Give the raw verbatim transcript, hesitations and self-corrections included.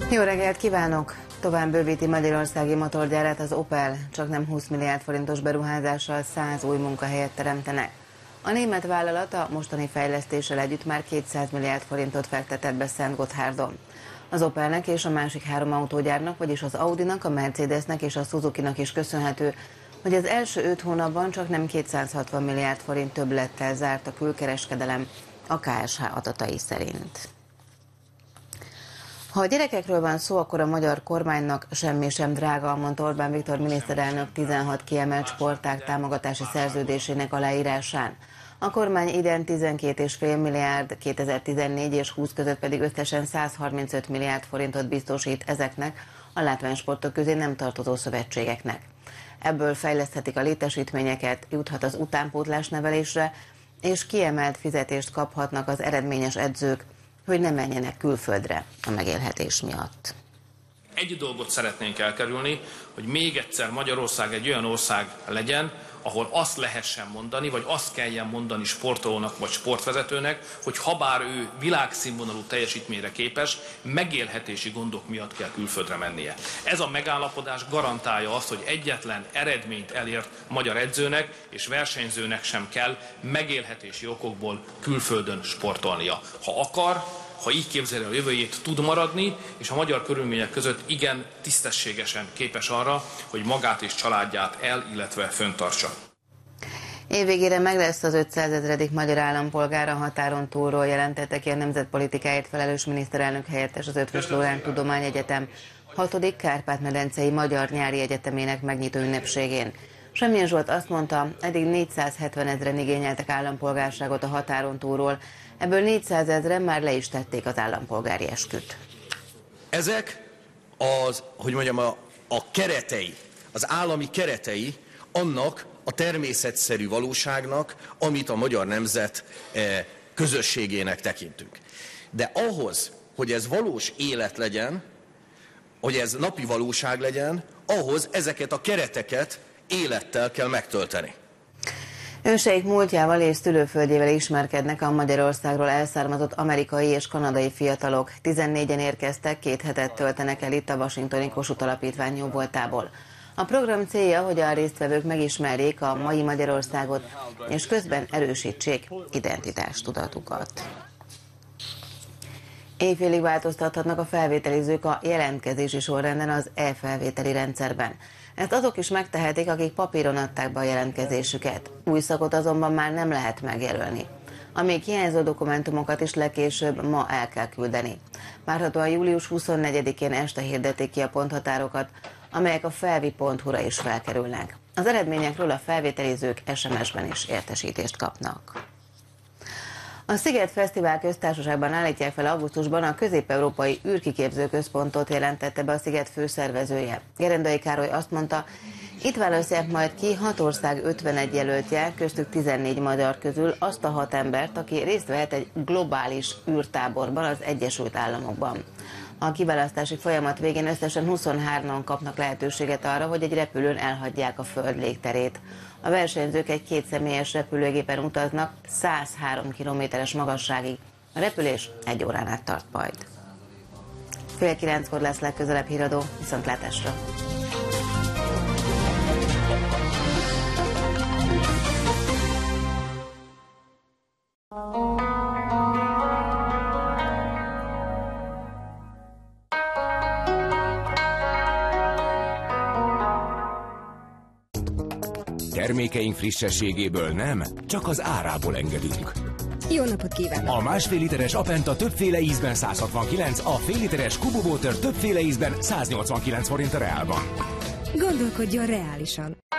Jó reggelt kívánok! Tovább bővíti magyarországi motorgyárát az Opel, csaknem húsz milliárd forintos beruházással száz új munkahelyet teremtenek. A német vállalat a mostani fejlesztéssel együtt már kétszáz milliárd forintot fektetett be Szentgotthárdon. Az Opelnek és a másik három autógyárnak, vagyis az Audinak, a Mercedesnek és a Suzukinak is köszönhető, hogy az első öt hónapban csaknem kétszázhatvan milliárd forint többlettel zárt a külkereskedelem, a ká es há adatai szerint. Ha a gyerekekről van szó, akkor a magyar kormánynak semmi sem drága, mondta Orbán Viktor miniszterelnök tizenhat kiemelt sportág támogatási szerződésének aláírásán. A kormány idén tizenkét egész öt milliárd, kétezer-tizennégy és húsz között pedig összesen száz harmincöt milliárd forintot biztosít ezeknek a látványsportok közé nem tartozó szövetségeknek. Ebből fejleszthetik a létesítményeket, juthat az utánpótlás nevelésre, és kiemelt fizetést kaphatnak az eredményes edzők, hogy ne menjenek külföldre a megélhetés miatt. Egy dolgot szeretnénk elkerülni, hogy még egyszer Magyarország egy olyan ország legyen, ahol azt lehessen mondani, vagy azt kelljen mondani sportolónak vagy sportvezetőnek, hogy habár ő világszínvonalú teljesítményre képes, megélhetési gondok miatt kell külföldre mennie. Ez a megállapodás garantálja azt, hogy egyetlen eredményt elért magyar edzőnek és versenyzőnek sem kell megélhetési okokból külföldön sportolnia. Ha akar, ha így képzeli a jövőjét, tud maradni, és a magyar körülmények között igen tisztességesen képes arra, hogy magát és családját el, illetve fenntartsa. Évvégére meg lesz az ötszázezredik magyar állampolgár, a határon túlról jelentette ki a nemzetpolitikáért felelős miniszterelnök helyettes az Eötvös Loránd Tudományegyetem hatodik Kárpát-medencei Magyar Nyári Egyetemének megnyitó ünnepségén. Semmilyen Zsolt azt mondta, eddig négyszázhetven ezren igényeltek állampolgárságot a határon túlról, ebből négyszázezren már le is tették az állampolgári esküt. Ezek az, hogy mondjam, a, a keretei, az állami keretei annak a természetszerű valóságnak, amit a magyar nemzet eh, közösségének tekintünk. De ahhoz, hogy ez valós élet legyen, hogy ez napi valóság legyen, ahhoz ezeket a kereteket élettel kell megtölteni. Őseik múltjával és szülőföldjével ismerkednek a Magyarországról elszármazott amerikai és kanadai fiatalok. tizennégyen érkeztek, két hetet töltenek el itt a Washingtoni Kossuth Alapítvány jóvoltából. A program célja, hogy a résztvevők megismerjék a mai Magyarországot, és közben erősítsék identitástudatukat. Éjfélig változtathatnak a felvételizők a jelentkezési sorrenden az e-felvételi rendszerben. Ezt azok is megtehetik, akik papíron adták be a jelentkezésüket. Új szakot azonban már nem lehet megjelölni. A még hiányzó dokumentumokat is legkésőbb ma el kell küldeni. Várhatóan július huszonnegyedikén este hirdetik ki a ponthatárokat, amelyek a felvi pont hu-ra is felkerülnek. Az eredményekről a felvételizők es em es-ben is értesítést kapnak. A Sziget Fesztivál Köztársaságban állítják fel augusztusban a Közép-Európai űrkiképző központot, jelentette be a Sziget főszervezője. Gerendai Károly azt mondta, itt választják majd ki hat ország ötvenegy jelöltje, köztük tizennégy magyar közül azt a hat embert, aki részt vehet egy globális űrtáborban az Egyesült Államokban. A kiválasztási folyamat végén összesen huszonhárman kapnak lehetőséget arra, hogy egy repülőn elhagyják a Föld légterét. A versenyzők egy kétszemélyes repülőgépen utaznak százhárom kilométeres magasságig. A repülés egy órán át tart majd. Fél kilenckor lesz legközelebb híradó, viszontlátásra! Termékeink frissességéből nem, csak az árából engedünk. Jó napot kívánok! A másfél literes Apenta többféle ízben száz hatvankilenc, a fél literes Kubu Water többféle ízben száznyolcvankilenc forint a reálban. Gondolkodjon reálisan!